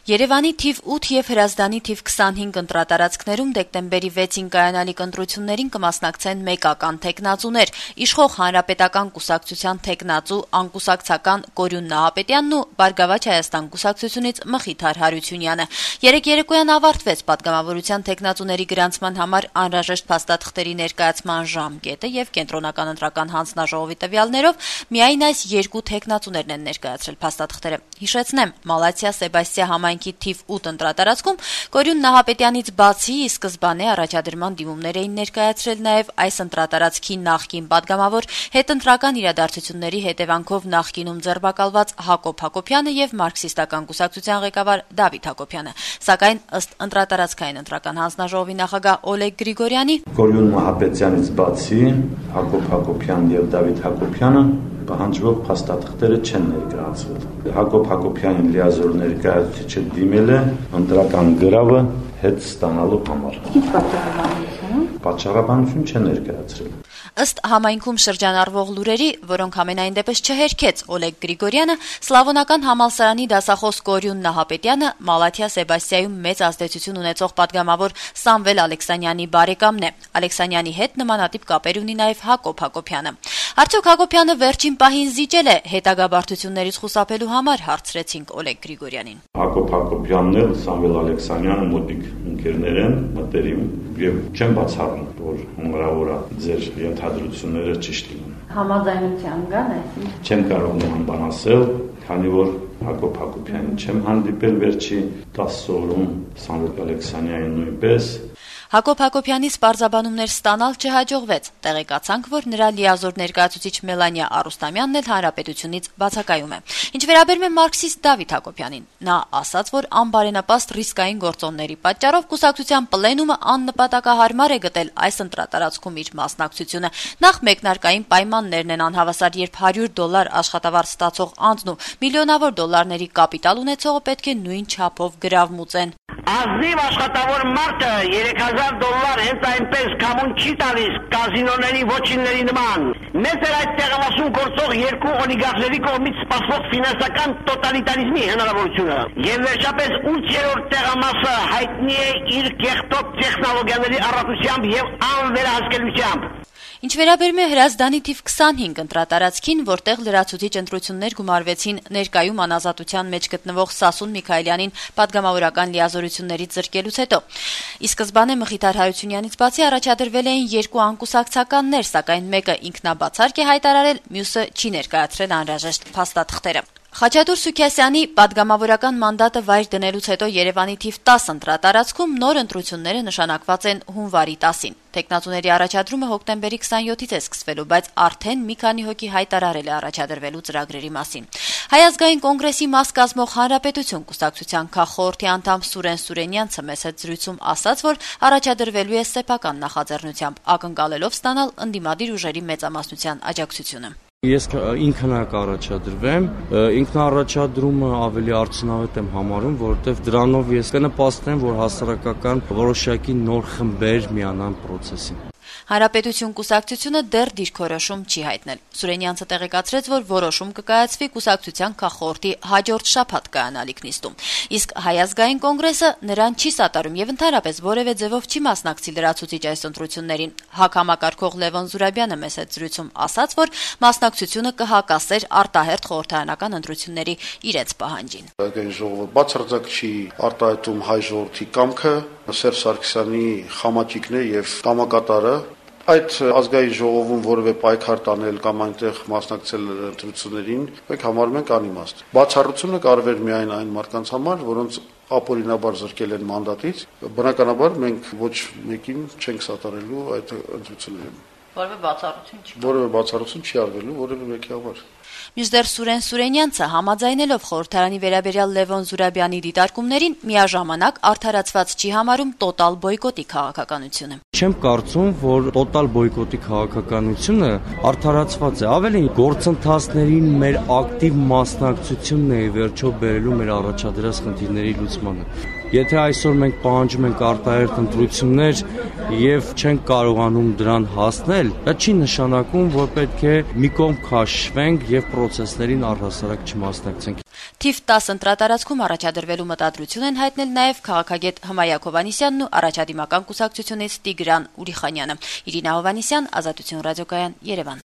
Երևանի թիվ 8 եւ Հրազդանի թիվ 25 ընտրատարածքներում դեկտեմբերի 6-ին կայանալիք ընտրություններին կմասնակցեն մեկական թեկնածուներ՝ իշխող Հանրապետական կուսակցության թեկնածու անկուսակցական Կորյուն Նահապետյանն ու Բարգավաճ Հայաստան կուսակցությունից Մխիթար Հարությունյանը։ Երեկ երեկոյան ավարտվեց պատգամավորության թեկնածուների գրանցման համար անհրաժեշտ փաստաթղթերի ներկայացման ժամկետը եւ կենտրոնական ընտրական հանձնաժողովի տվյալներով միայն այս երկու թեկնածուներն են ներկայացրել փաստաթղթերը։ Հիշեցնեմ, Մալաթիա Սեբաստիա համայնքի թիվ 8 ընտրատարածքում Կորյուն Նահապետյանից բացի ի սկզբանե առաջադրման դիմումներ էին ներկայացրել նաև այս ընտրատարածքի նախկին պատգամավոր հետընտրական իրադարձությունների հետևանքով նախկինում ձերբակալված Հակոբ Հակոբյանը եւ մարքսիստական կուսակցության ղեկավար Դավիթ Հակոբյանը, սակայն ըստ ընտրատարածքային ընտրական հանձնաժողովի նախագահ Օլեգ Գրիգորյանի Կորյուն Նահապետյանից բացի Հակոբ Հակոբյանն եւ Դավիթ Հակոբյանը պահանջվող փաստաթղթերը չեն ներկայացվել։ Հակոբ Հակոբյանին լիազոր ներկայացուցիչը դիմել է ընտրական գրավը հետ ստանալու համար։ Ինչ պատճառաբանություն։ Պատճառաբանություն չեն ներկայացրել։ Ըստ համայնքում շրջանառվող լուրերի, որոնք ամենայն դեպս չհերքեց Օլեգ Գրիգորյանը, Սլավոնական համալսարանի դասախոս Կորյուն Նահապետյանը Մալաթիա Սեբաստիայում մեծ ազդեցություն ունեցող պատգամավոր Սամվել Ալեքսանյանի բարեկամն է։ Ալեքսանյանի հետ նմանատիպ կապեր ունի նաև Հակոբ Հակոբյանը։ Արդյոք Հակոբյանը վերջին պահին զիջել է հետագա բարդություններից խուսափելու համար, հարցրեցինք Օլեգ Գրիգորյանին։ Հակոբ Հակոբյանն էլ Սամվել Ալեքսանյանը մոտիկ ընկերներ են, մտերիմ եւ չեմ բացառում, որ հնարավոր է ձեր ենթադրությունները ճիշտ լինեն։ Համաձայնության կան է։ Չեմ կարող նման բան ասել, քանի որ Հակոբ Հակոբյանին չեմ հանդիպել վերջի 10 օրում, Սամվել Ալեքսանյանին նույնպես։ Հակոբ Հակոբյանից պարզաբանումներ ստանալ չհաջողվեց։ Տեղեկացանք, որ նրա լիազոր ներկայացուցիչ Մելանիա Արուստամյանն էլ Հանրապետությունից բացակայում է։ Ինչ վերաբերում է մարքսիստ Դավիթ Հակոբյանին, նա ասաց, որ անբարենպաստ ռիսկային գործոնների պատճառով կուսակցության պլենումը աննպատակահարմար է գտել այս ընտրատարածքում իր մասնակցությունը։ Նախ մեկնարկային պայմաններն են անհավասար, երբ $100 աշխատավարձ ստացող անձն ու միլիոնավոր դոլարների կապիտալ ունեցողը պետք է նույն չափով գրավմուծեն։ Ազնիվ աշխատավոր մարդը $3000 հենց այնպես կամուն չի տալիս կազինոների ոչինների նման։ Մեծ էր այդ տեղամասում գործող երկու օլիգարխների կողմից սպասվող ֆինանսական տոտալիտարիզմի հնարավորությունը։ Եվ վերջապես 8-րդ տեղամասը հայտնի է իր կեղտոտ տեխնոլոգիաների առատությամբ եւ անվերահսկելիությամբ։ Ինչ վերաբերում է Հրազդանի թիվ 25 ընտրատարածքին, որտեղ լրացուցիչ ընտրություններ գումարվեցին ներկայում անազատության մեջ գտնվող Սասուն Միքայելյանին պատգամավորական լիազորություններից զրկելուց հետո, ի սկզբանե Մխիթար Հարությունյանից բացի առաջադրվել էին երկու անկուսակցականներ, սակայն մեկը ինքնաբացարկ է հայտարարել, մյուսը չի ներկայացրել անհրաժեշտ փաստաթղթերը։ Խաչատուր Սուքիասյանի պատգամավորական մանդատը վայր դնելուց հետո Երևանի թիվ 10 ընտրատարածքում նոր ընտրությունները նշանակված են հունվարի 10-ին։ Տեխնացուների առաջադրումը հոկտեմբերի 27-ից է սկսվելու, բայց արդեն մի քանի հոգի հայտարարել է առաջադրվելու ծրագրերի մասին։ Հայ ազգային կոնգրեսի մաս կազմող Հանրապետություն կուսակցության քաղխորհրդի անդամ Սուրեն Սուրենյանցը մեծ հետ զրույցում ասաց, որ առաջադրվելու է սեփական նախաձեռնությամբ, ակնկալելով ստանալ ընդդիմադիր ուժերի մեծամասնության աջակցությունը։ Ես ինքնակ առաջադրվեմ, ինքնաառաջադրումը ավելի արդյունավետ եմ համարում, որովհետև դրանով ես կնպաստեմ, որ հասարակական որոշակի նոր խմբեր միանան process-ին։ Հանրապետություն կուսակցությունը դեռ դիրքորոշում չի հայտնել։ Սուրենյանցը տեղեկացրեց, որ որոշում կկայացվի կուսակցության քաղխորհրդի հաջորդ շաբաթ կայանալիք նիստում։ Իսկ Հայ ազգային կոնգրեսը նրան չի սատարում եւ ընդհանրապես որևէ ձևով չի մասնակցի լրացուցիչ այս ընտրություններին։ ՀԱԿ համակարգող Լևոն Զուրաբյանը մեծ հետ զրույցում ասաց, որ մասնակցությունը կհակասեր արտահերթ խորհրդարանական ընտրությունների իրենց պահանջին։ Ազգային ժողովը բացարձակ չի արտահայտում հայ ժողովրդի կամքը, Սերժ Սարգսյանի խամաճիկն է եւ կամակատարը։ Այդ ազգային ժողովում որևէ պայքար տանել կամ այնտեղ մասնակցել ընտրություններին մենք համարում ենք անիմաստ։ Բացառությունը կարվեր միայն այն մարդկանց համար, որոնց ապօրինաբար զրկել են մանդատից, բնականաբար մենք ոչ մեկին չենք սատարելու այդ ընտրություններին։ Որևէ բացառություն չի արվելու որևէ մեկի համար։ Մյուսդեռ Սուրեն Սուրենյանցը համաձայնելով խորհրդարանի վերաբերյալ Լևոն Զուրաբյանի դիտարկումներին միաժամանակ արդարացված չի համարում տոտալ բոյկոտի քաղաքականությունը։ Չեմ կարծում, որ տոտալ բոյկոտի քաղաքականությունը արդարացված է, ավելին գործընթացներին մեր ակտիվ մասնակցությունն է վերջո բերելու մեր առաջադրած խնդիրների լուծմանը։ Եթե այսօր մենք պահանջում ենք արտահերթ ընտրություններ եւ չենք կարողանում դրան հասնել, դա չի նշանակում, որ պետք է մի կողմ քաշվենք եւ պրոցեսներին առհասարակ չմասնակցենք։ Թիվ 10 ընտրատարածքում առաջադրվելու մտադրություն են հայտնել նաև քաղաքագետ Հմայակ Հովհաննիսյանն ու առաջադիմական կուսակցությունից Տիգրան Ուրիխանյանը։ Իրինա Հովհաննիսյան, Ազատություն ռադիոկայան, Երևան։